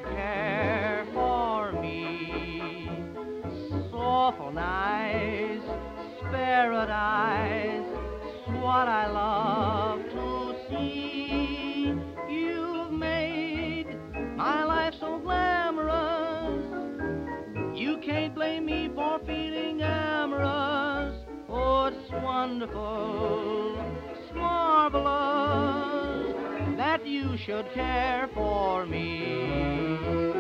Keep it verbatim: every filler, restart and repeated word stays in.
care for me. Soulful nights, spirit eyes, what I love to see. You've made my life so glamorous, you can't blame me for feeling amorous. Oh, it's wonderful, it's marvelous that you should care for me.